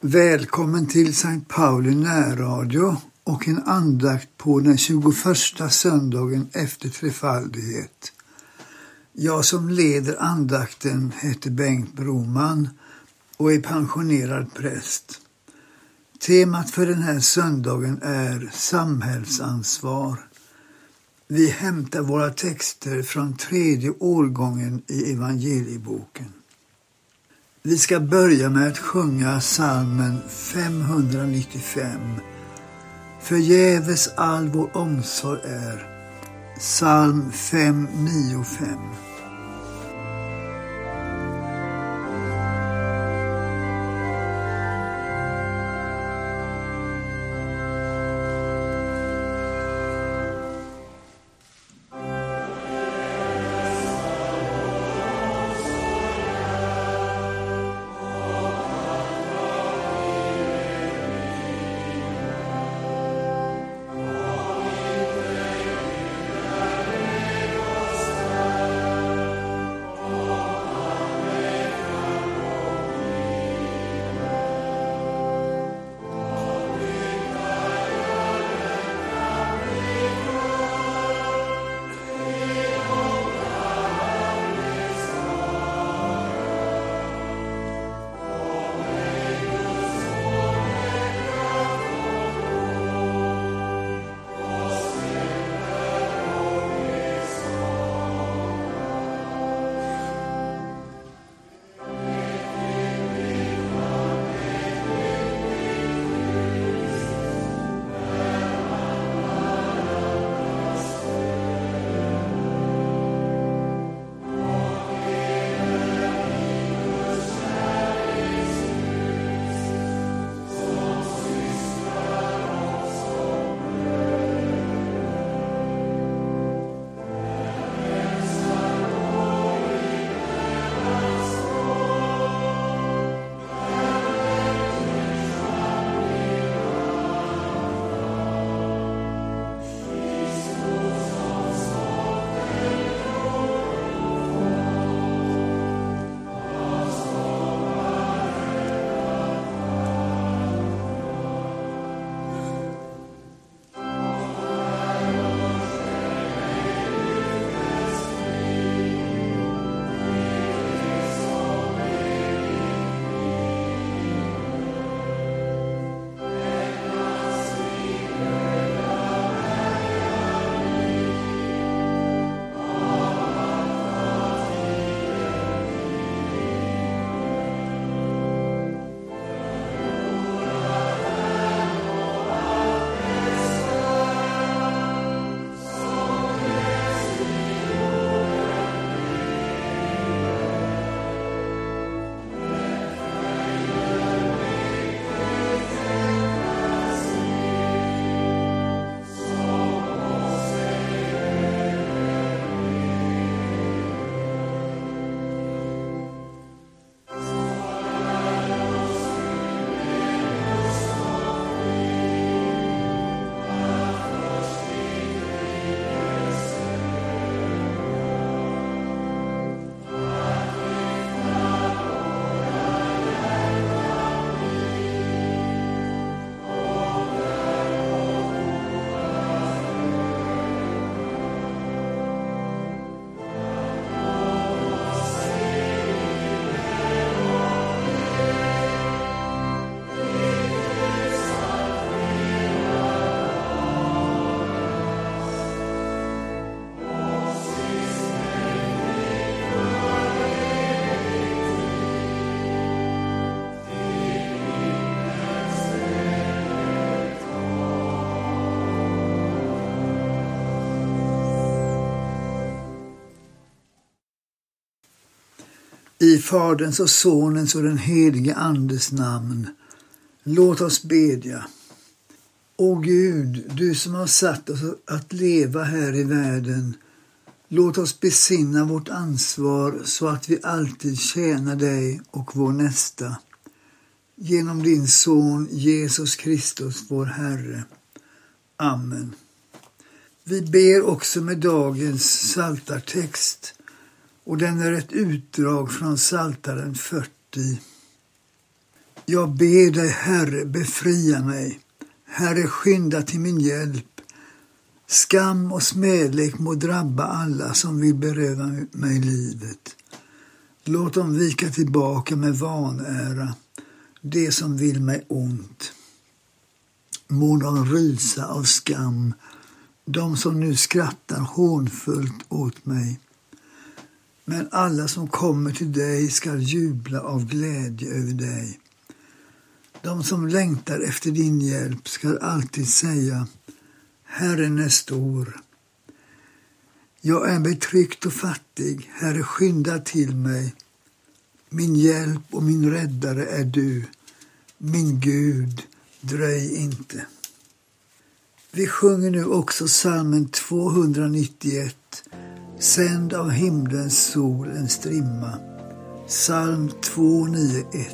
Välkommen till Sankt Pauli närradio och en andakt på den 21 söndagen efter trefaldighet. Jag som leder andakten heter Bengt Broman och är pensionerad präst. Temat för den här söndagen är samhällsansvar. Vi hämtar våra texter från 3:e årgången i evangelieboken. Vi ska börja med att sjunga psalmen 595. Förgäves all vår omsorg är. Psalm 595. I Faderns och Sonens och den helige Andes namn. Låt oss bedja. O Gud, du som har satt oss att leva här i världen, låt oss besinna vårt ansvar så att vi alltid tjänar dig och vår nästa. Genom din son Jesus Kristus, vår Herre. Amen. Vi ber också med dagens psaltartext. Och den är ett utdrag från Psaltaren 40. Jag ber dig, Herre, befria mig. Herre, skynda till min hjälp. Skam och smälek må drabba alla som vill beröva mig livet. Låt dem vika tillbaka med vanära, det som vill mig ont. Må de rysa av skam, de som nu skrattar hånfullt åt mig. Men alla som kommer till dig ska jubla av glädje över dig. De som längtar efter din hjälp ska alltid säga: Herren är stor. Jag är betryckt och fattig, Herre, skynda till mig. Min hjälp och min räddare är du, min Gud, dröj inte. Vi sjunger nu också psalmen 291, sänd av himlens sol en strimma, psalm 291.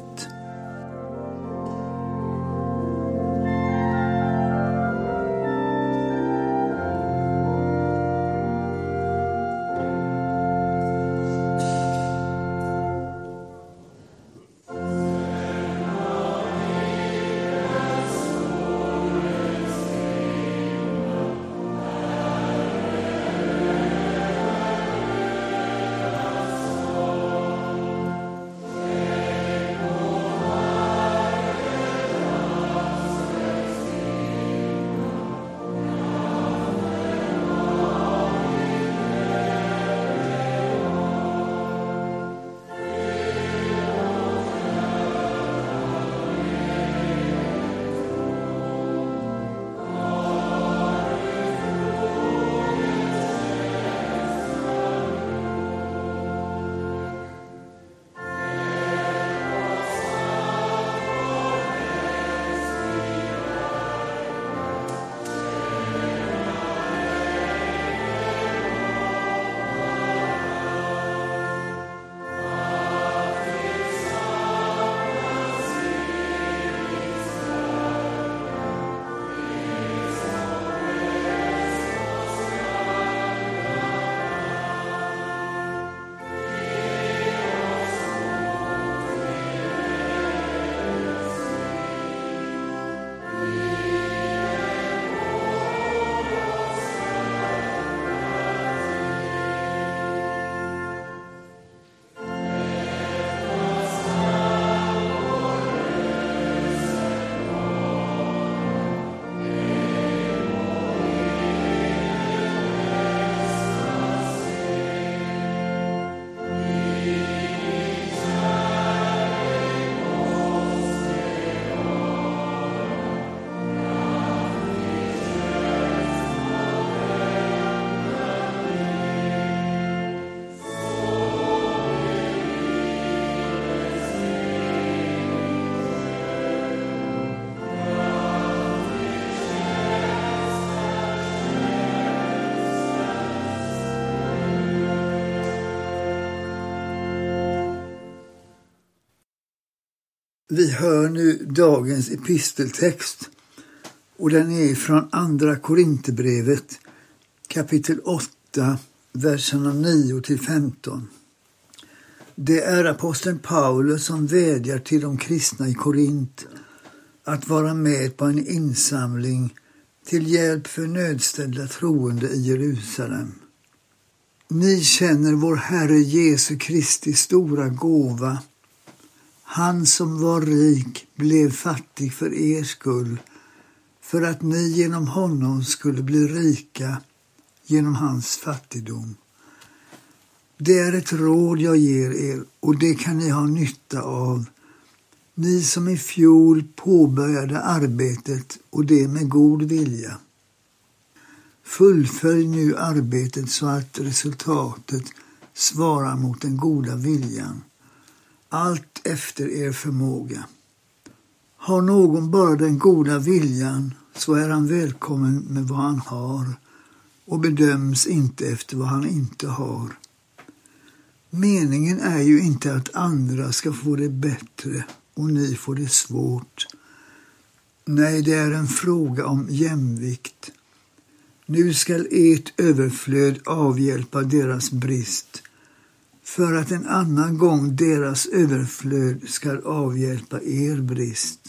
Vi hör nu dagens episteltext och den är från andra Korinthierbrevet kapitel 8, verserna 9-15. Det är aposteln Paulus som vädjar till de kristna i Korint att vara med på en insamling till hjälp för nödställda troende i Jerusalem. Ni känner vår Herre Jesu Kristi stora gåva. Han som var rik blev fattig för er skull, för att ni genom honom skulle bli rika genom hans fattigdom. Det är ett råd jag ger er, och det kan ni ha nytta av. Ni som i fjol påbörjade arbetet, och det med god vilja. Fullfölj nu arbetet så att resultatet svarar mot den goda viljan. Allt efter er förmåga. Har någon bara den goda viljan, så är han välkommen med vad han har och bedöms inte efter vad han inte har. Meningen är ju inte att andra ska få det bättre och ni får det svårt. Nej, det är en fråga om jämvikt. Nu skall ert överflöd avhjälpa deras brist, för att en annan gång deras överflöd ska avhjälpa er brist.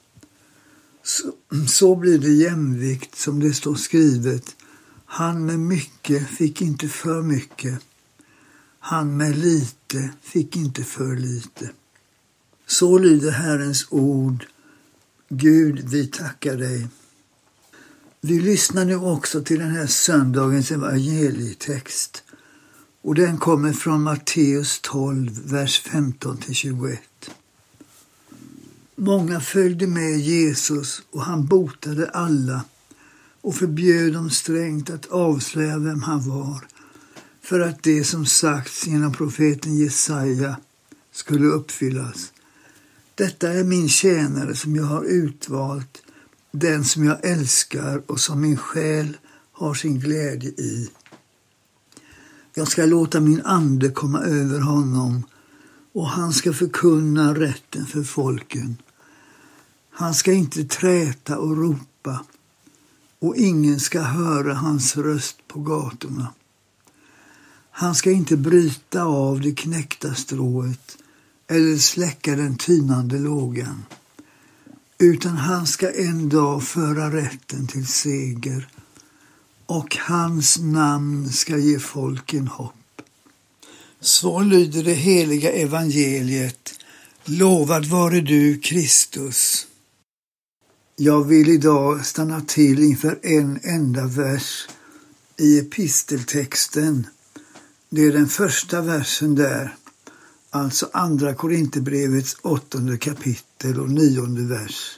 Så blir det jämvikt som det står skrivet. Han med mycket fick inte för mycket. Han med lite fick inte för lite. Så lyder Herrens ord. Gud, vi tackar dig. Vi lyssnar nu också till den här söndagens evangelietext. Och den kommer från Matteus 12, vers 15-21. Många följde med Jesus och han botade alla och förbjöd dem strängt att avslöja vem han var, för att det som sagts genom profeten Jesaja skulle uppfyllas. Detta är min tjänare som jag har utvalt, den som jag älskar och som min själ har sin glädje i. Jag ska låta min ande komma över honom och han ska förkunna rätten för folken. Han ska inte träta och ropa och ingen ska höra hans röst på gatorna. Han ska inte bryta av det knäckta strået eller släcka den tynande lågan, utan han ska en dag föra rätten till seger och hans namn ska ge folken hopp. Så lyder det heliga evangeliet. Lovad vare du, Kristus. Jag vill idag stanna till inför en enda vers i episteltexten. Det är den första versen där, alltså andra Korinthierbrevets 8:e kapitel och 9:e vers.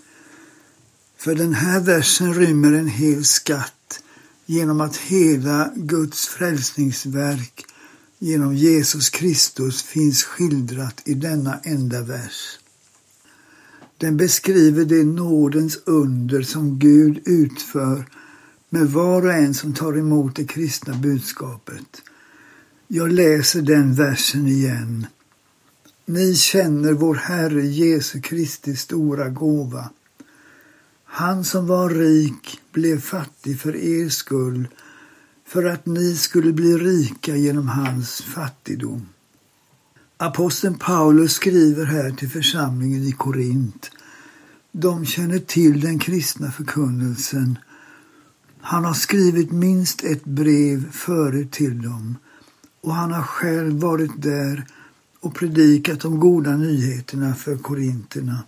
För den här versen rymmer en hel skatt genom att hela Guds frälsningsverk genom Jesus Kristus finns skildrat i denna enda vers. Den beskriver det nådens under som Gud utför med var och en som tar emot det kristna budskapet. Jag läser den versen igen. Ni känner vår Herre Jesu Kristi stora gåva. Han som var rik blev fattig för er skull, för att ni skulle bli rika genom hans fattigdom. Aposteln Paulus skriver här till församlingen i Korint. De känner till den kristna förkunnelsen. Han har skrivit minst ett brev förut till dem och han har själv varit där och predikat de goda nyheterna för korinterna.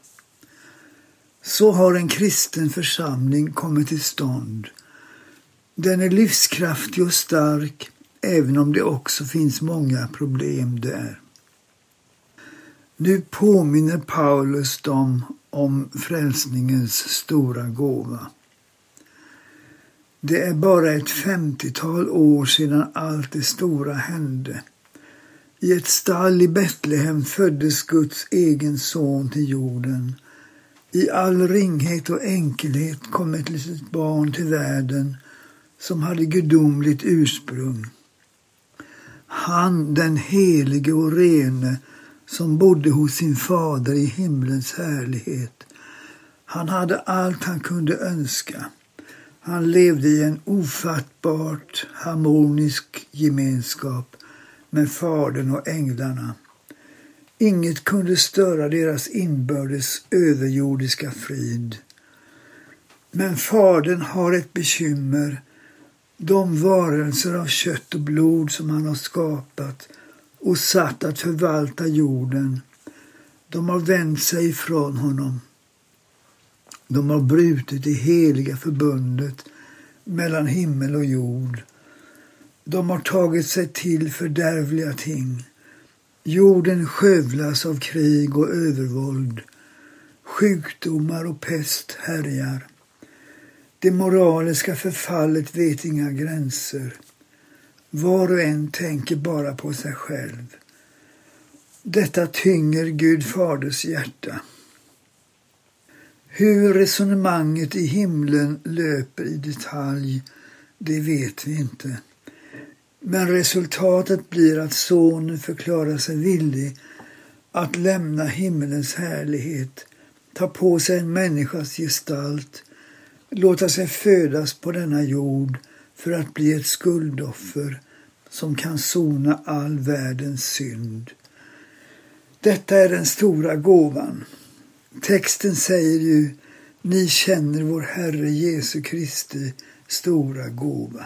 Så har en kristen församling kommit till stånd. Den är livskraftig och stark, även om det också finns många problem där. Nu påminner Paulus dem om frälsningens stora gåva. Det är bara ett 50-tal år sedan allt det stora hände. I ett stall i Betlehem föddes Guds egen son till jorden. I all ringhet och enkelhet kom ett litet barn till världen som hade gudomligt ursprung. Han, den helige och rene, som bodde hos sin fader i himlens härlighet. Han hade allt han kunde önska. Han levde i en ofattbart harmonisk gemenskap med fadern och änglarna. Inget kunde störa deras inbördes överjordiska frid. Men fadern har ett bekymmer. De varelser av kött och blod som han har skapat och satt att förvalta jorden, de har vänt sig ifrån honom. De har brutit det heliga förbundet mellan himmel och jord. De har tagit sig till fördärvliga ting. Jorden skövlas av krig och övervåld. Sjukdomar och pest härjar. Det moraliska förfallet vet inga gränser. Var och en tänker bara på sig själv. Detta tynger Gud faders hjärta. Hur resonemanget i himlen löper i detalj, det vet vi inte. Men resultatet blir att sonen förklarar sig villig att lämna himmelens härlighet, ta på sig en människas gestalt, låta sig födas på denna jord för att bli ett skuldoffer, som kan sona all världens synd. Detta är den stora gåvan. Texten säger ju: ni känner vår Herre Jesu Kristi stora gåva.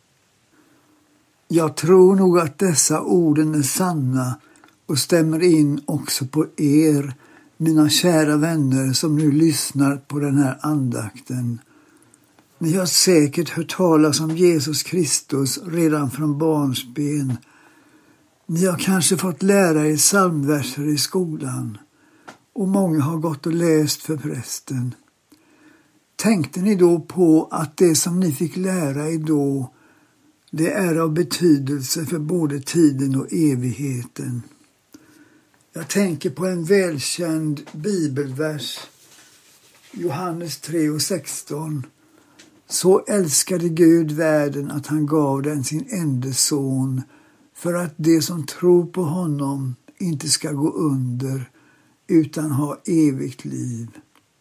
Jag tror nog att dessa orden är sanna och stämmer in också på er, mina kära vänner som nu lyssnar på den här andakten. Ni har säkert hört talas om Jesus Kristus redan från barnsben. Ni har kanske fått lära er psalmverser i skolan och många har gått och läst för prästen. Tänkte ni då på att det som ni fick lära er då, det är av betydelse för både tiden och evigheten? Jag tänker på en välkänd bibelvers, Johannes 3:16. Så älskade Gud världen att han gav den sin enda son, för att de som tror på honom inte ska gå under utan ha evigt liv.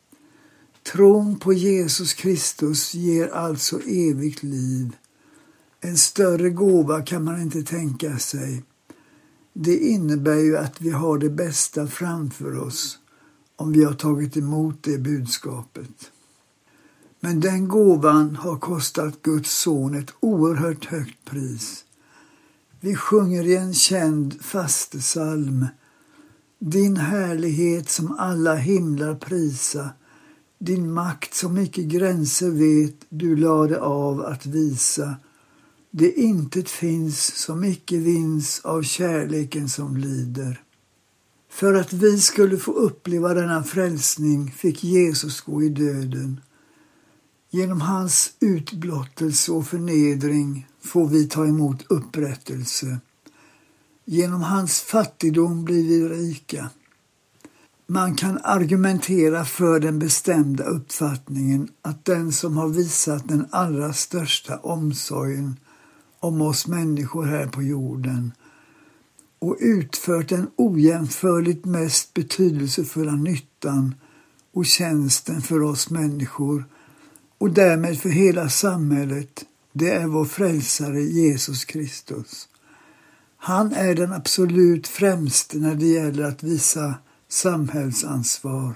Tron på Jesus Kristus ger alltså evigt liv. En större gåva kan man inte tänka sig. Det innebär ju att vi har det bästa framför oss om vi har tagit emot det budskapet. Men den gåvan har kostat Guds son ett oerhört högt pris. Vi sjunger i en känd fastesalm: din härlighet som alla himlar prisa, din makt som mycket gränser vet du lade av att visa. Det intet finns som icke vinns av kärleken som lider. För att vi skulle få uppleva denna frälsning fick Jesus gå i döden. Genom hans utblottelse och förnedring får vi ta emot upprättelse. Genom hans fattigdom blir vi rika. Man kan argumentera för den bestämda uppfattningen att den som har visat den allra största omsorgen om oss människor här på jorden och utfört den ojämförligt mest betydelsefulla nyttan och tjänsten för oss människor och därmed för hela samhället, det är vår frälsare Jesus Kristus. Han är den absolut främste när det gäller att visa samhällsansvar.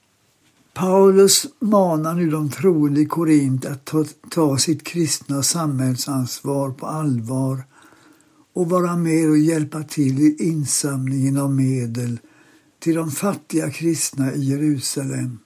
Paulus manar nu de troende i Korint att ta sitt kristna samhällsansvar på allvar och vara med och hjälpa till i insamlingen av medel till de fattiga kristna i Jerusalem.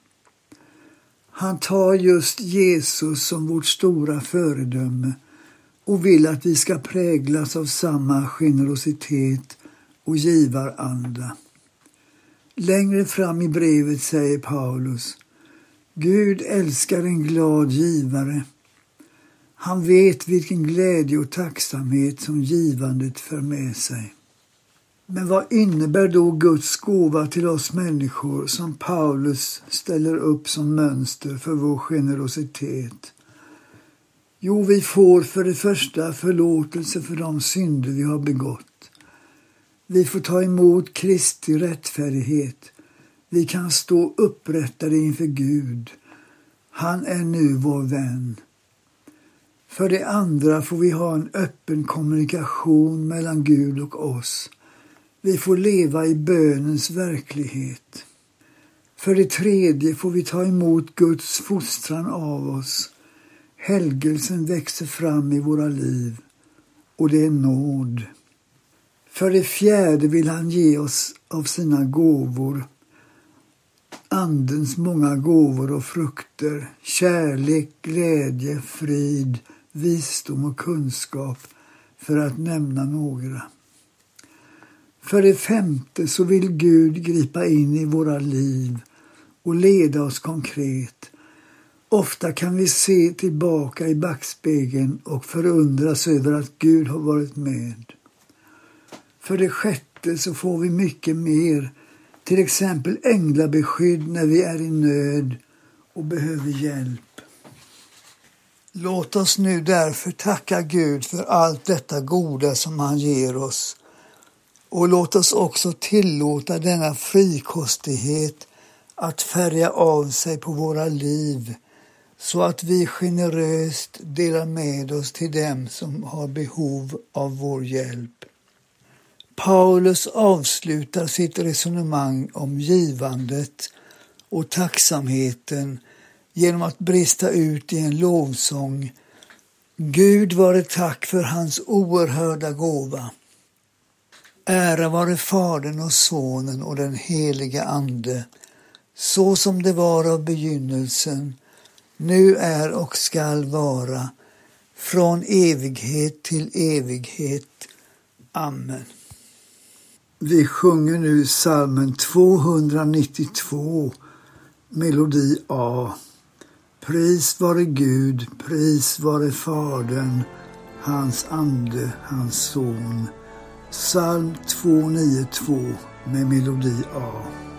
Han tar just Jesus som vårt stora föredöme och vill att vi ska präglas av samma generositet och givaranda. Längre fram i brevet säger Paulus: Gud älskar en glad givare. Han vet vilken glädje och tacksamhet som givandet för med sig. Men vad innebär då Guds gåva till oss människor som Paulus ställer upp som mönster för vår generositet? Jo, vi får för det första förlåtelse för de synder vi har begått. Vi får ta emot Kristi rättfärdighet. Vi kan stå upprättade inför Gud. Han är nu vår vän. För det andra får vi ha en öppen kommunikation mellan Gud och oss. Vi får leva i bönens verklighet. För det tredje får vi ta emot Guds fostran av oss. Helgelsen växer fram i våra liv och det är nåd. För det fjärde vill han ge oss av sina gåvor. Andens många gåvor och frukter, kärlek, glädje, frid, visdom och kunskap, för att nämna några. För det femte så vill Gud gripa in i våra liv och leda oss konkret. Ofta kan vi se tillbaka i backspegeln och förundras över att Gud har varit med. För det sjätte så får vi mycket mer, till exempel änglabeskydd när vi är i nöd och behöver hjälp. Låt oss nu därför tacka Gud för allt detta goda som han ger oss. Och låt oss också tillåta denna frikostighet att färga av sig på våra liv så att vi generöst delar med oss till dem som har behov av vår hjälp. Paulus avslutar sitt resonemang om givandet och tacksamheten genom att brista ut i en lovsång. Gud vare tack för hans oerhörda gåva. Ära vare Fadern och Sonen och den heliga Ande, så som det var av begynnelsen, nu är och skall vara, från evighet till evighet. Amen. Vi sjunger nu psalmen 292, melodi A. Pris vare Gud, pris vare Fadern, hans ande, hans son. Psalm 292 med melodi A.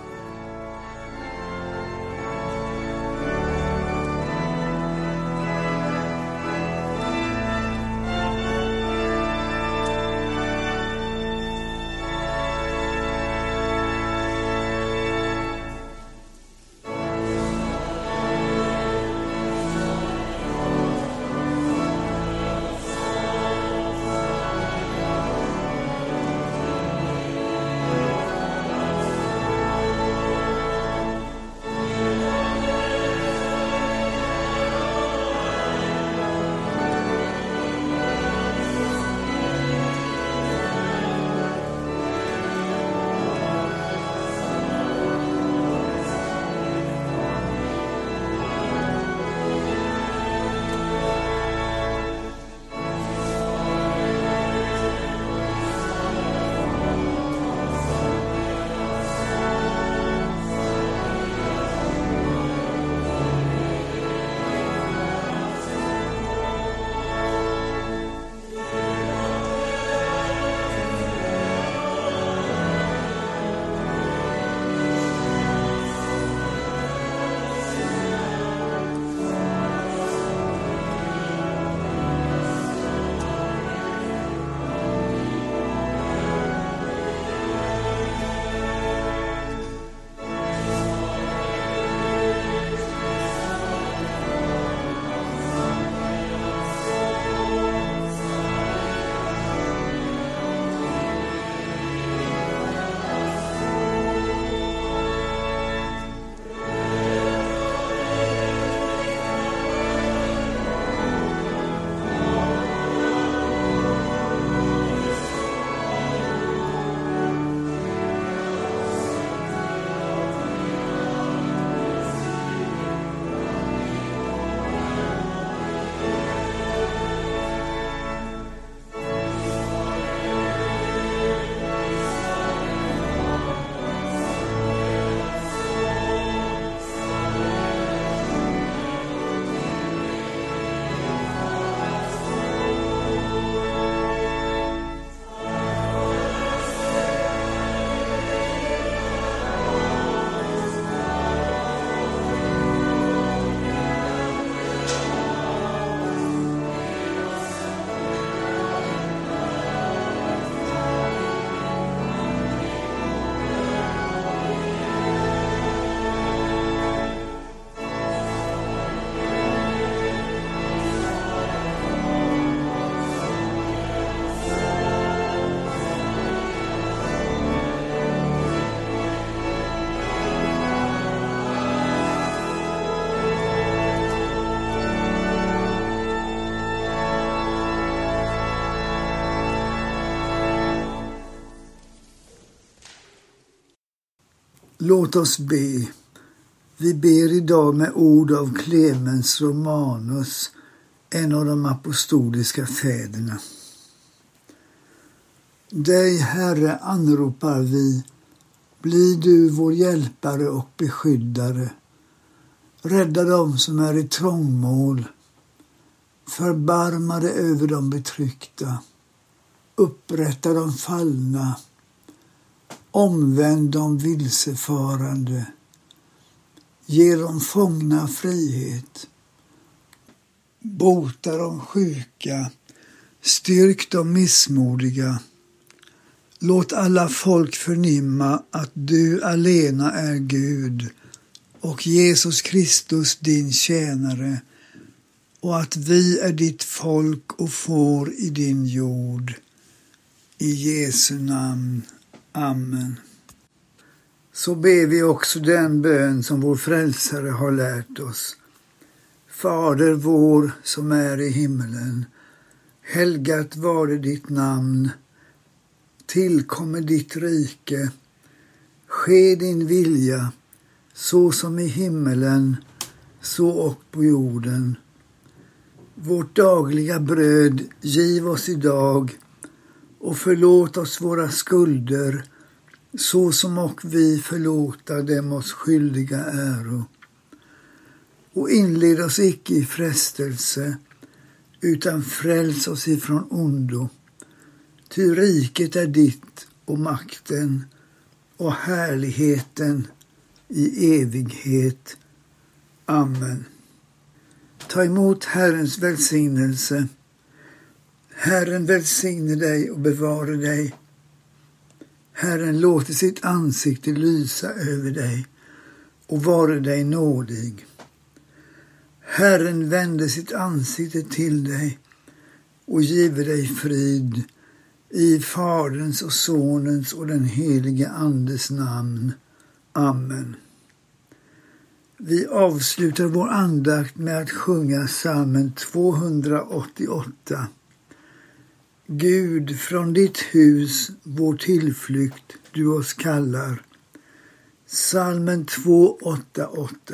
Låt oss be. Vi ber idag med ord av Clemens Romanus, en av de apostoliska fäderna. Dig, Herre, anropar vi. Bli du vår hjälpare och beskyddare. Rädda dem som är i trångmål. Förbarma dig över de betryckta. Upprätta de fallna. Omvänd de vilsefarande. Ge de fångna frihet. Bota de sjuka. Styrk de missmodiga. Låt alla folk förnimma att du alena är Gud och Jesus Kristus din tjänare, och att vi är ditt folk och får i din jord. I Jesu namn. Amen. Så ber vi också den bön som vår frälsare har lärt oss. Fader vår som är i himmelen, helgat varde ditt namn. Tillkommer ditt rike, ske din vilja, så som i himmelen, så och på jorden. Vårt dagliga bröd giv oss idag och förlåt oss våra skulder, så som och vi förlåta dem oss skyldiga äro. Och inled oss icke i frestelse, utan fräls oss ifrån ondo. Ty riket är ditt och makten och härligheten i evighet. Amen. Ta emot Herrens välsignelse. Herren välsigne dig och bevara dig. Herren låter sitt ansikte lysa över dig och vare dig nådig. Herren vände sitt ansikte till dig och giver dig frid. I Faderns och Sonens och den helige Andes namn. Amen. Vi avslutar vår andakt med att sjunga psalmen 288. Gud, från ditt hus, vår tillflykt, du oss kallar. Psalmen 288.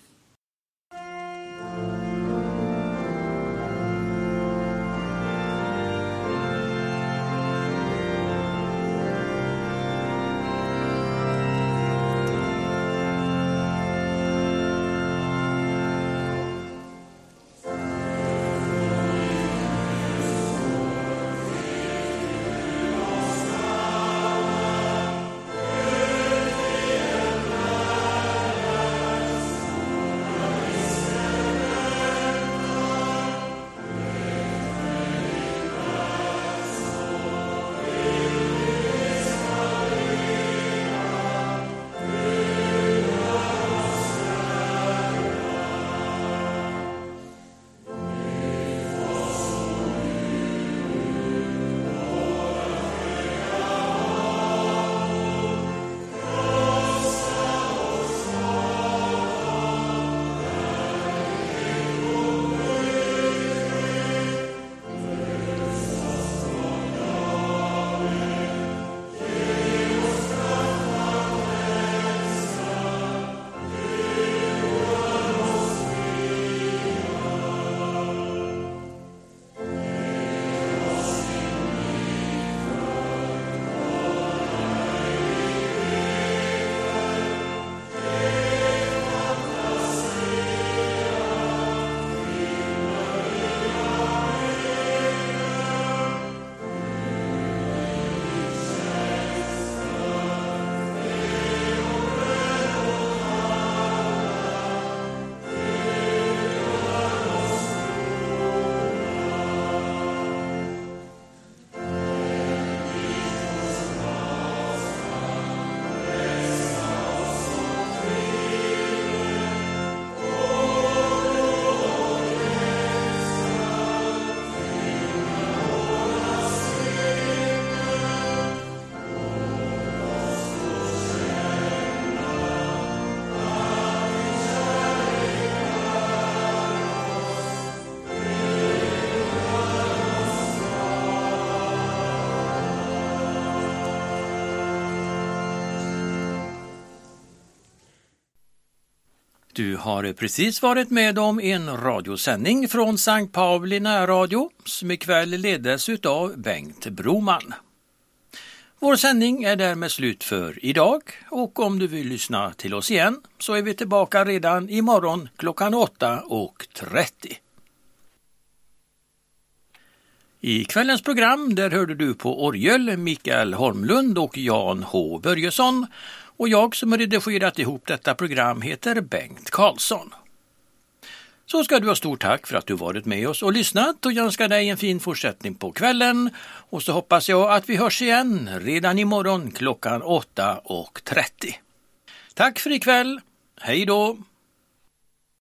Du har precis varit med om en radiosändning från Sankt Pauli närradio som ikväll leddes av Bengt Broman. Vår sändning är därmed slut för idag och om du vill lyssna till oss igen så är vi tillbaka redan imorgon klockan 8:30. I kvällens program där hörde du på orgel Mikael Holmlund och Jan H. Börjesson och jag som har redigerat ihop detta program heter Bengt Karlsson. Så ska du ha stort tack för att du varit med oss och lyssnat och jag önskar dig en fin fortsättning på kvällen och så hoppas jag att vi hörs igen redan imorgon klockan 8:30. Tack för ikväll, hej då!